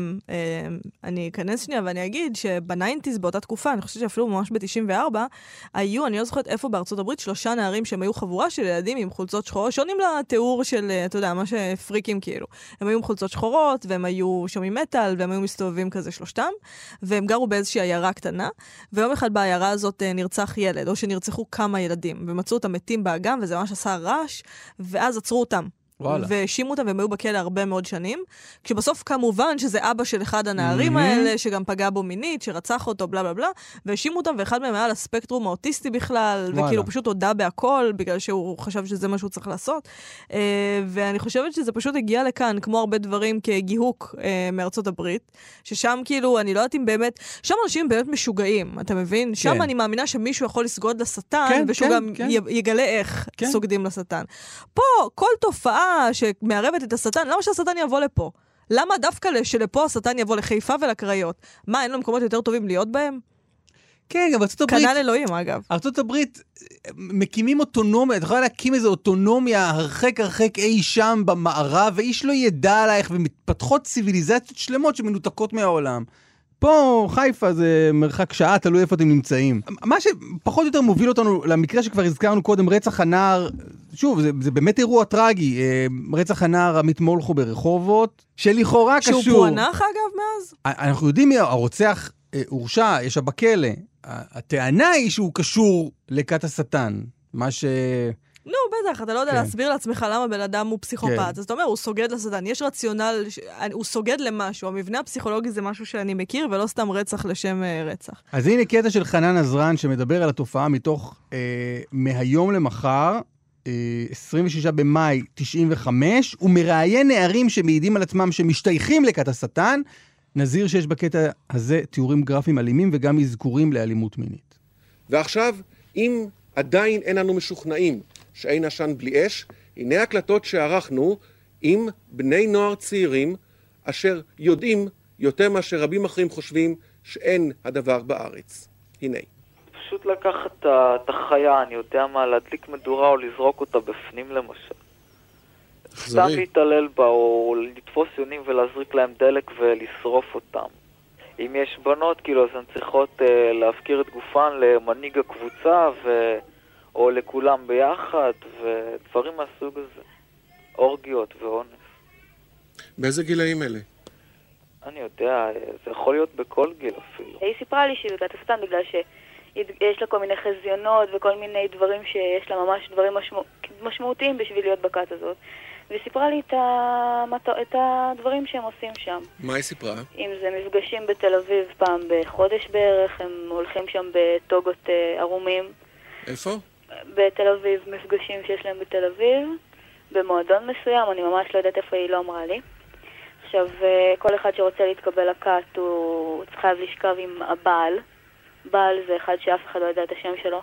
שאני אכנס שנייה ואני אגיד שבניינטיז באותה תקופה, אני חושבת שאפילו ממש ב-94, היו, אני לא זוכרת איפה בארצות הברית, 3 נערים שהם היו חבורה של ילדים עם חולצות שחורות, שונים לתיאור של, אתה יודע, מה שפריקים כאילו. הם היו עם חולצות שחורות, והם היו שומעים מטל, והם היו מסתובבים כזה שלושתם, והם גרו באיזושהי עיירה קטנה, ויום אחד בעיירה הזאת נרצח ילד, או שנרצחו כמה ילדים, ומצאו אותם מתים באגם, וזה ממש עשה רעש, ואז עצרו אותם. והאשימו אותם והם היו בכלא הרבה מאוד שנים, כשבסוף כמובן שזה אבא של אחד הנערים האלה, שגם פגע בו מינית, שרצח אותו, בלה בלה בלה, והאשימו אותם, ואחד מהם היה לספקטרום האוטיסטי בכלל, וכאילו פשוט הודע בהכל, בגלל שהוא חשב שזה מה שהוא צריך לעשות. ואני חושבת שזה פשוט הגיע לכאן, כמו הרבה דברים כגיהוק מארצות הברית, ששם כאילו, אני לא יודעת אם באמת, שם אנשים באמת משוגעים, אתה מבין? שם אני מאמינה שמישהו יכול לסגוד לשטן, ושהוא גם יגלה איך סוגדים לשטן. פה, כל תופעה שמערבת את השטן, למה שהשטן יבוא לפה? למה דווקא שלפה השטן יבוא לחיפה ולקריות? מה, אין לו מקומות יותר טובים להיות בהם? כן, גם ארצות הברית... כנ"ל אלוהים, אגב. ארצות הברית מקימים אוטונומיה, אתה יכול להקים איזו אוטונומיה הרחק אי שם במערב, ואיש לא ידע עלייך, ומתפתחות ציוויליזציות שלמות שמנותקות מהעולם. פה חיפה זה מרחק שעה, תלוי איפה אתם נמצאים. מה שפחות או יותר מוביל אותנו למקרה שכבר הזכרנו קודם, רצח הנער, שוב, זה באמת אירוע טרגי, רצח הנער עמית מולכו ברחובות, שלכאורה קשור... שהוא פוענח אגב מאז? אנחנו יודעים מי הרוצח הורשע, יש בכלא. הטענה היא שהוא קשור לכת השטן, מה ש... נו, בטח, אתה לא יודע להסביר לעצמך למה בן אדם הוא פסיכופת. אז אתה אומר, הוא סוגד לשטן. יש רציונל, הוא סוגד למשהו. המבנה הפסיכולוגי זה משהו שאני מכיר, ולא סתם רצח לשם רצח. אז הנה קטע של חנן עזרן, שמדבר על התופעה מתוך מהיום למחר, 26 במאי 95, הוא מראיין נערים שמעידים על עצמם שמשתייכים לכת השטן. נזיר שיש בקטע הזה תיאורים גרפיים אלימים, וגם אזכורים לאלימות מינית. ועכשיו, אם עדיין אין לנו משוכנעים שאין עשן בלי אש, הנה הקלטות שערכנו עם בני נוער צעירים אשר יודעים יותר מאשר רבים אחרים חושבים שאין הדבר בארץ. הנה. פשוט לקחת את החיה, אני יודע מה, להדליק מדורה או לזרוק אותה בפנים למשל. סתם להתעלל בה או לתפוס יונים ולהזריק להם דלק ולשרוף אותם. אם יש בנות, כאילו, אז הן צריכות להפקיר את גופן למנהיג הקבוצה או לכולם ביחד, ודברים מהסוג הזה. אורגיות ואונס. באיזה גילאים אלה? אני יודע, זה יכול להיות בכל גיל אפילו. היא סיפרה לי שהיא בקעת השטן בגלל שיש לה כל מיני חזיונות וכל מיני דברים שיש לה ממש דברים משמעותיים בשביל להיות בקעת הזאת. והיא סיפרה לי את הדברים שהם עושים שם. מה היא סיפרה? אם זה מפגשים בתל אביב פעם בחודש בערך, הם הולכים שם בטוגות ערומים. איפה? בתל אביב, מפגשים שיש להם בתל אביב, במועדון מסוים, אני ממש לא יודעת איפה היא לא אמרה לי. עכשיו, כל אחד שרוצה להתקבל לקט, הוא חייב לשכב עם הבעל. בעל זה אחד שאף אחד לא יודע את השם שלו.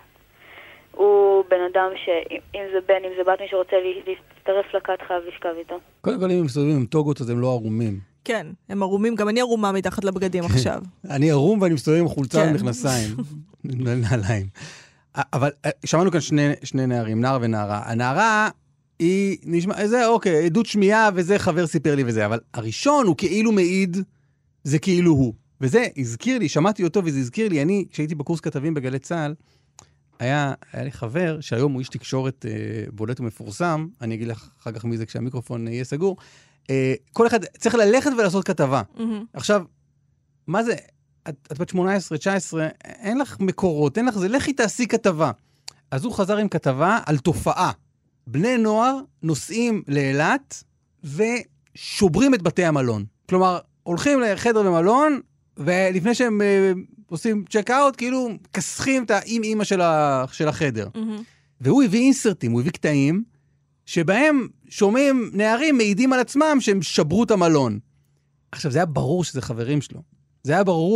הוא בן אדם שאם זה בן, אם זה בת, מי שרוצה להצטרף לקט חייב לשכב איתו. קודם כל, אם הם מסתובבים עם טוגות, אז הם לא ערומים. כן, הם ערומים, גם אני ערומה מתחת לבגדים עכשיו. אני ערום ואני מסתובב עם חולצה ומכנסיים. נעליים. אבל שמענו כאן שני נערים, נער ונערה. הנערה היא נשמע, זה אוקיי, עדות שמיעה וזה חבר סיפר לי וזה, אבל הראשון הוא כאילו מעיד, זה כאילו הוא. וזה הזכיר לי, שמעתי אותו וזה הזכיר לי, אני, כשהייתי בקורס כתבים בגלי צהל, היה לי חבר שהיום הוא איש תקשורת בולט ומפורסם, אני אגיד לך אחר כך מי זה כשהמיקרופון יהיה סגור, כל אחד צריך ללכת ולעשות כתבה. עכשיו, מה זה? את בת 18, 19, אין לך מקורות, אין לך זה, לכי תעשי כתבה. אז הוא חזר עם כתבה על תופעה. בני נוער נוסעים לאילת ושוברים את בתי המלון. כלומר, הולכים לחדר במלון ולפני שהם עושים צ'ק-אוט, כאילו כסחים את האמא של החדר. והוא הביא אינסרטים, הוא הביא קטעים, שבהם שומעים נערים מעידים על עצמם שהם שברו את המלון. עכשיו, זה היה ברור שזה חברים שלו. זה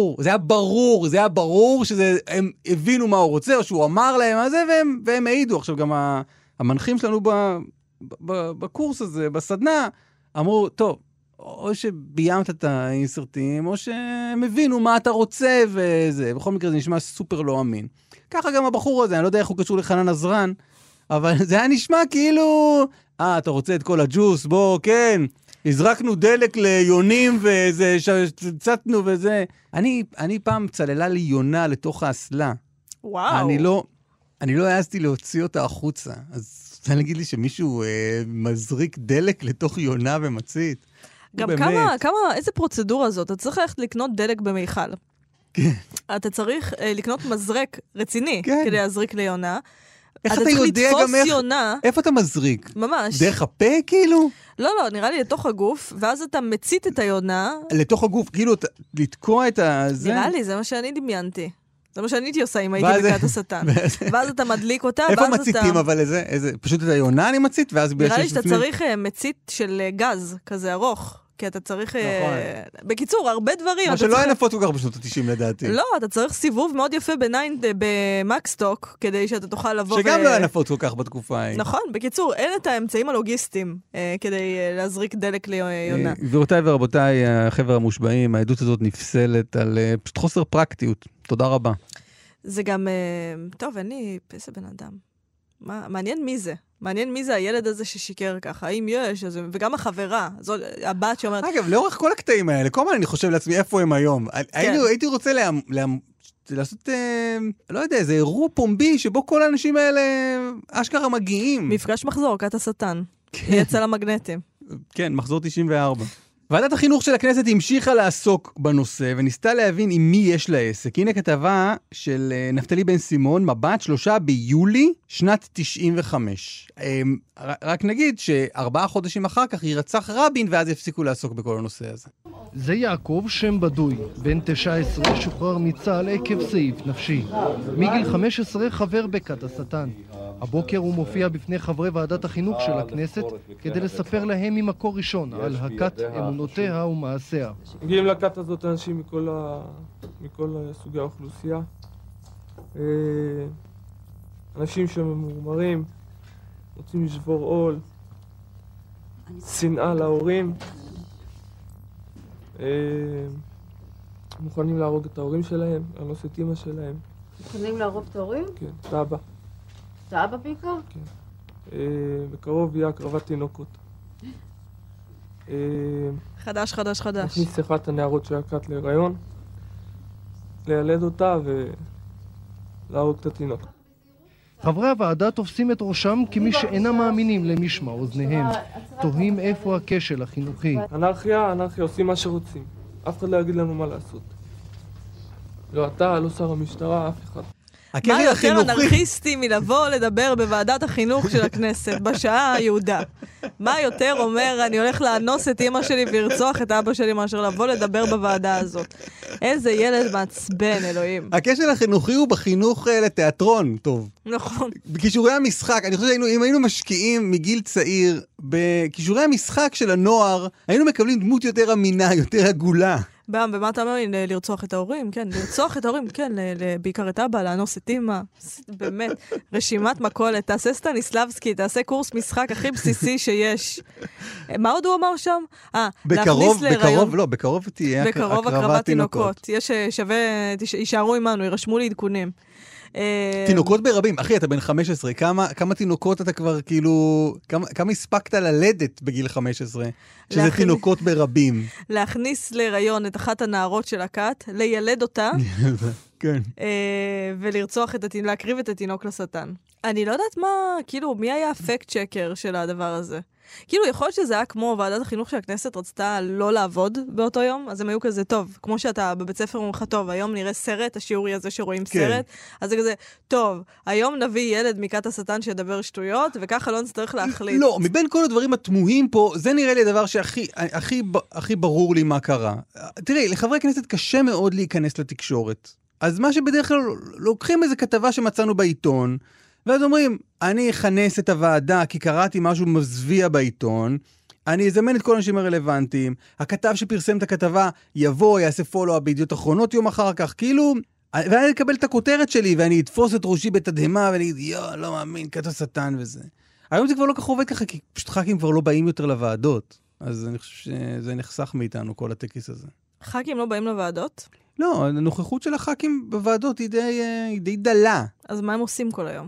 היה ברור שהם הבינו מה הוא רוצה, או שהוא אמר להם מה זה, והם העידו. עכשיו, גם המנחים שלנו בקורס הזה, בסדנה, אמרו, טוב, או שביימת את האינסרטים, או שהם הבינו מה אתה רוצה, וזה. בכל מקרה, זה נשמע סופר לא אמין. ככה גם הבחור הזה, אני לא יודע איך הוא קשור לחנן עזרן, אבל זה היה נשמע כאילו, אתה רוצה את כל הג'וס, בוא, כן, הזרקנו דלק ליונים וזה, שצטנו וזה. אני פעם צללה לי יונה לתוך האסלה. וואו. אני לא העזתי להוציא אותה החוצה, אז צריך להגיד לי שמישהו מזריק דלק לתוך יונה ומצית. גם איזה פרוצדורה זאת? אתה צריך ללכת לקנות דלק במיכל. כן. אתה צריך לקנות מזרק רציני, כן. כדי להזריק ליונה. איך אתה יודע גם איפה אתה מזריק? ממש. דרך הפה כאילו? לא, נראה לי לתוך הגוף, ואז אתה מצית את היונה. לתוך הגוף, כאילו לתקוע את זה? נראה לי, זה מה שאני דמיינתי. זה מה שאני הייתי עושה אם הייתי בקעת השטן. ואז אתה מדליק אותה, איפה מציתים אבל איזה? פשוט את היונה אני מצית, ואז... נראה לי שאתה צריך מצית של גז, כזה ארוך. כי אתה צריך... בקיצור, הרבה דברים. מה שלא היה נפוץ כל כך בשנות ה-90 לדעתי. לא, אתה צריך סיבוב מאוד יפה במקסטוק, כדי שאתה תוכל לבוא שגם לא היה נפוץ כל כך בתקופה ההיא. נכון, בקיצור, אין את האמצעים הלוגיסטיים כדי להזריק דלק ליונה. גבירותיי ורבותיי, החבר'ה המושבעים, העדות הזאת נפסלת על פשוט חוסר פרקטיות. תודה רבה. זה גם... טוב, אין לי פסע בן אדם. מעניין מי זה. מעניין מי זה הילד הזה ששיקר ככה, האם יש, וגם החברה, זו הבת שאומרת... אגב, לאורך כל הקטעים האלה, כל הזמן אני חושב לעצמי איפה הם היום. הייתי רוצה לעשות, לא יודע, איזה אירוע פומבי, שבו כל האנשים האלה אשכרה מגיעים. מפגש מחזור, כת השטן. יצא למגנטים. כן, מחזור 94. ועדת החינוך של הכנסת המשיכה לעסוק בנושא, וניסתה להבין עם מי יש לה עסק. הנה כתבה של נפתלי בן סימון, מבט 3 ביולי, שנת 95. רק נגיד ש4 חודשים אחר כך ירצח רבין, ואז יפסיקו לעסוק בכל הנושא הזה. זה יעקב שם בדוי, בן 19, שוחרר מצה"ל עקב סעיף נפשי. מגיל 15 חבר בכת השטן. הבוקר הוא מופיע בפני חברי ועדת החינוך של הכנסת כדי לספר להם ממקור ראשון על הכת אמונותיה ומעשיה. מגיעים לכת הזאת אנשים מכל סוגי האוכלוסייה. אנשים שממורמרים, רוצים לשבור עול, שנאה להורים, מוכנים להרוג את ההורים שלהם, לאנוס את אמא שלהם. מוכנים להרוג את ההורים? כן, את האבא. את האבא בעיקר? כן. בקרוב יהיה הקרבת תינוקות. חדש. נכניס אחת הנערות של הכת להיריון, לילד אותה ולהרוג את התינוק. חברי הוועדה תופסים את ראשם כמי שאינם מאמינים למשמע אוזניהם. תוהים איפה הכשל החינוכי. אנרכיה, עושים מה שרוצים. אף אחד לא יגיד לנו מה לעשות. לא אתה, לא שר המשטרה, אף אחד. מה יותר אנרכיסטי מלבוא לדבר בוועדת החינוך של הכנסת בשעה היהודה? מה יותר אומר, אני הולך לאנוס את אמא שלי וירצוח את אבא שלי מאשר לבוא לדבר בוועדה הזאת? איזה ילד מעצבן, אלוהים. הכשל החינוכי הוא בחינוך לתיאטרון, טוב. נכון. בכישורי המשחק, אני חושב שאם היינו משקיעים מגיל צעיר בכישורי המשחק של הנוער, היינו מקבלים דמות יותר אמינה, יותר עגולה. ומה אתה אומר? לרצוח את ההורים? כן, לרצוח את ההורים, כן, בעיקר את אבא, לאנוס את אמא. באמת, רשימת מכולת. תעשה סטניסלבסקי, תעשה קורס משחק הכי בסיסי שיש. מה עוד הוא אמר שם? בקרוב תהיה הקרבת תינוקות. יש שווה, יישארו עמנו, ירשמו לי עדכונים. תינוקות ברבים. אחי, אתה בן 15, כמה תינוקות אתה כבר כאילו, כמה הספקת ללדת בגיל 15, שזה תינוקות ברבים. להכניס להיריון את אחת הנערות של הכת, לילד אותה, כן. ולרצוח להקריב את התינוק לשטן. אני לא יודעת מה, כאילו, מי היה הפקט צ'קר של הדבר הזה? כאילו, יכול להיות שזה היה כמו ועדת החינוך של הכנסת רצתה לא לעבוד באותו יום, אז הם היו כזה, טוב, כמו שאתה בבית ספר אומר לך, טוב, היום נראה סרט, השיעורי הזה שרואים סרט, אז זה כזה, טוב, היום נביא ילד מכת השטן שידבר שטויות, וככה לא נצטרך להחליט. לא, מבין כל הדברים התמוהים פה, זה נראה לי הדבר שהכי ברור לי מה קרה. תראי, לחברי הכנסת קשה מאוד להיכנס לתקשורת. אז מה שבדרך כלל לוקחים איזו כתבה שמצאנו בעיתון, ואז אומרים, אני אכנס את הוועדה כי קראתי משהו מזוויע בעיתון, אני אזמן את כל האנשים הרלוונטיים, הכתב שפרסם את הכתבה יבוא, יעשה פולו בידיעות אחרונות יום אחר כך, כאילו, ואני אקבל את הכותרת שלי, ואני אתפוס את ראשי בתדהמה, ואני אגיד, לא מאמין, כת השטן וזה. היום זה כבר לא כך עובד ככה, כי פשוט ח"כים כבר לא באים יותר לוועדות, אז אני חושב שזה נחסך מאיתנו, כל הטקס הזה. ח"כים לא באים לוועדות? לא, הנוכחות של הח"כים בוועדות היא די דלה. אז מה הם עושים כל היום?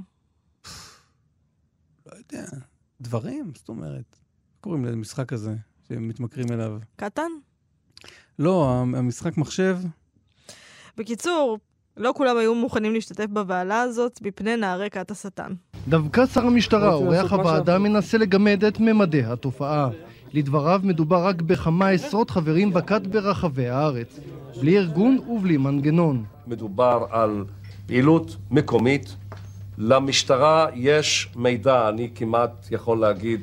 לא יודע, דברים, זאת אומרת. קוראים למשחק הזה, שהם מתמכרים אליו. קטן? לא, המשחק מחשב. בקיצור, לא כולם היו מוכנים להשתתף בוועדה הזאת, מפני נערי כת השטן. דווקא שר המשטרה, אורח הוועדה, מנסה לגמד את ממדי התופעה. לדבריו מדובר רק בכמה עשרות חברים בכת ברחבי הארץ, בלי ארגון ובלי מנגנון. מדובר על פעילות מקומית. למשטרה יש מידע, אני כמעט יכול להגיד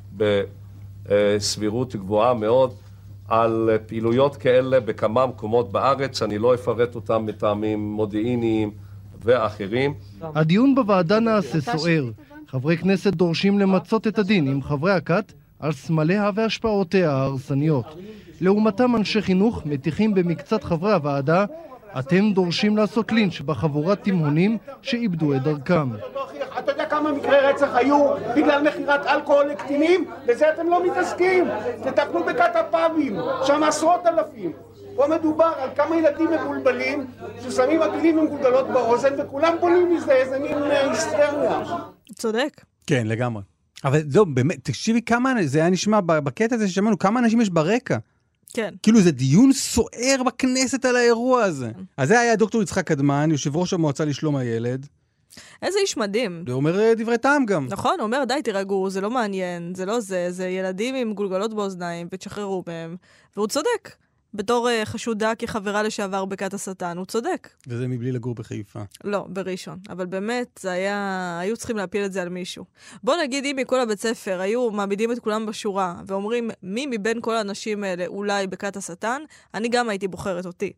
בסבירות גבוהה מאוד, על פעילויות כאלה בכמה מקומות בארץ, אני לא אפרט אותם מטעמים מודיעיניים ואחרים. הדיון בוועדה נעשה סוער. חברי כנסת דורשים למצות את הדין עם חברי הכת על סמליה והשפעותיה ההרסניות. לעומתם אנשי חינוך מטיחים במקצת חברי הוועדה, אתם דורשים לעשות לינץ' בחבורת תימהונים שאיבדו את דרכם. אתה יודע כמה מקרי רצח היו בגלל מחירת אלכוהול לקטינים? בזה אתם לא מתעסקים. תטפלו בכת הפאבים, שם עשרות אלפים. פה מדובר על כמה ילדים מבולבלים ששמים עגילים ומגולגלות באוזן וכולם בונים מזה איזה מין היסטריה. צודק. כן, לגמרי. אבל זו, באמת, תקשיבי כמה, זה היה נשמע בקטע הזה ששמענו, כמה אנשים יש ברקע. כן. כאילו זה דיון סוער בכנסת על האירוע הזה. אז זה היה דוקטור יצחק קדמן, יושב ראש המועצה לשלום הילד. איזה איש מדהים. זה אומר דברי טעם גם. נכון, הוא אומר, די תירגעו, זה לא מעניין, זה לא זה, זה ילדים עם גולגלות באוזניים, ותשחררו מהם. והוא צודק. בתור חשודה כחברה לשעבר בכת השטן, הוא צודק. וזה מבלי לגור בחיפה. לא, בראשון. אבל באמת, זה היו צריכים להפיל את זה על מישהו. בוא נגיד, אם מכל הבית ספר היו מעמידים את כולם בשורה, ואומרים, מי מבין כל האנשים האלה אולי בכת השטן, אני גם הייתי בוחרת אותי.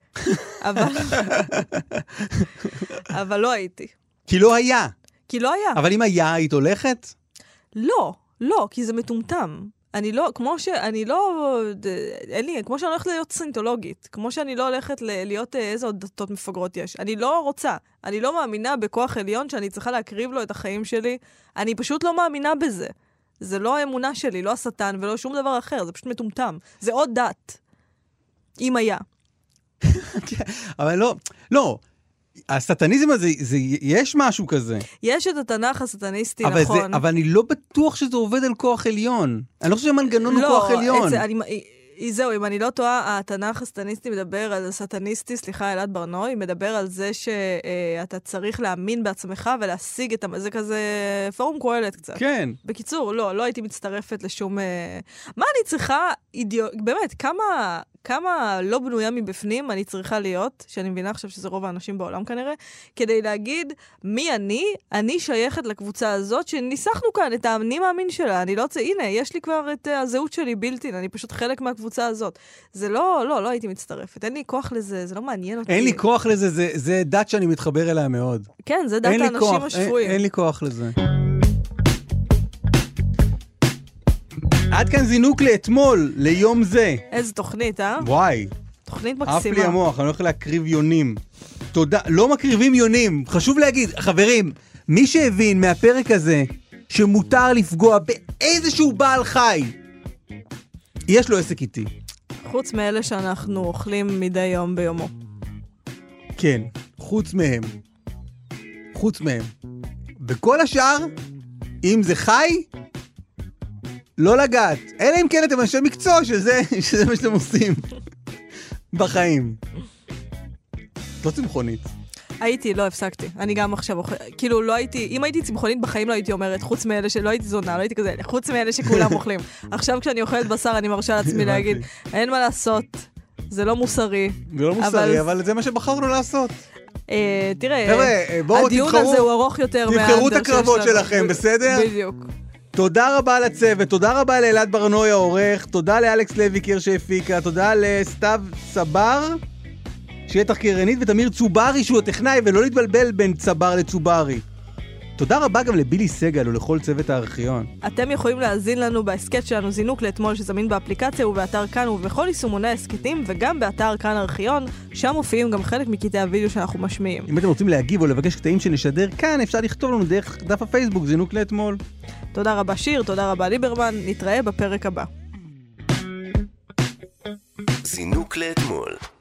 אבל לא הייתי. כי לא היה. כי לא היה. אבל אם היה, היית הולכת? לא, כי זה מטומטם. כמו שאני הולכת להיות סינטולוגית, כמו שאני לא הולכת להיות איזה עוד דתות מפגרות יש. אני לא רוצה, אני לא מאמינה בכוח עליון שאני צריכה להקריב לו את החיים שלי. אני פשוט לא מאמינה בזה. זה לא האמונה שלי, לא השטן ולא שום דבר אחר, זה פשוט מטומטם. זה עוד דת. אם היה. אבל לא. הסטניזם הזה, יש משהו כזה. יש את התנ"ך הסטניסטי, אבל נכון. אבל אני לא בטוח שזה עובד על כוח עליון. אני לא חושב שהמנגנון הוא כוח עליון. זהו, אם אני לא טועה, התנ"ך הסטניסטי מדבר על סטניסטי, אלעד ברנוי, מדבר על זה שאתה צריך להאמין בעצמך ולהשיג את זה כזה פורום קהלת קצת. כן. בקיצור, לא הייתי מצטרפת לשום... מה אני צריכה, באמת, כמה לא בנויה מבפנים אני צריכה להיות, שאני מבינה עכשיו שזה רוב האנשים בעולם כנראה, כדי להגיד מי אני שייכת לקבוצה הזאת שניסחנו כאן את האני מאמין שלה. אני לא רוצה, הנה, יש לי כבר את הזהות שלי בלתי, אני פשוט חלק מהקבוצה הזאת. זה לא הייתי מצטרפת. אין לי כוח לזה, זה לא מעניין אותי. אין לי כוח לזה, זה דת שאני מתחבר אליה מאוד. כן, זה דת האנשים השפויים. אין לי כוח לזה. עד כאן זינוק לאתמול, ליום זה. איזה תוכנית, וואי. תוכנית מקסימה. עף לי המוח, אני הולך להקריב יונים. תודה, לא מקריבים יונים. חשוב להגיד, חברים, מי שהבין מהפרק הזה שמותר לפגוע באיזשהו בעל חי, יש לו עסק איתי. חוץ מאלה שאנחנו אוכלים מדי יום ביומו. כן, חוץ מהם. בכל השאר, אם זה חי, לא לגעת. אלא אם כן אתם אנשי מקצוע שזה מה שאתם עושים בחיים. לא צמחונית. הייתי, לא הפסקתי. אני גם עכשיו, כאילו לא הייתי, אם הייתי צמחונית בחיים לא הייתי אומרת, חוץ מאלה שלא הייתי זונה, לא הייתי כזה, חוץ מאלה שכולם אוכלים. עכשיו כשאני אוכלת בשר אני מרשה לעצמי להגיד, אין מה לעשות, זה לא מוסרי. זה לא מוסרי, אבל זה מה שבחרנו לעשות. תראה, הדיון הזה הוא ארוך יותר תבחרו את הקרבות שלכם, בסדר? בדיוק. תודה רבה לצוות, תודה רבה לאלעד ברנוי העורך, תודה לאלכס לוי קיר שהפיקה, תודה לסתיו סבר, שיהיה תחקירנית, ותמיר צוברי שהוא הטכנאי, ולא להתבלבל בין צבר לצוברי. תודה רבה גם לבילי סגל ולכל צוות הארכיון. אתם יכולים להאזין לנו בהסקט שלנו זינוק לאתמול שזמין באפליקציה ובאתר כאן ובכל יישומוני הסקטים וגם באתר כאן ארכיון, שם מופיעים גם חלק מקטעי הוידאו שאנחנו משמיעים. אם אתם רוצים להגיב או לבקש קטעים שנשדר כאן, אפשר לכתוב לנו דרך דף הפייסבוק זינוק לאתמול. תודה רבה שיר, תודה רבה ליברמן, נתראה בפרק הבא. זינוק לאתמול.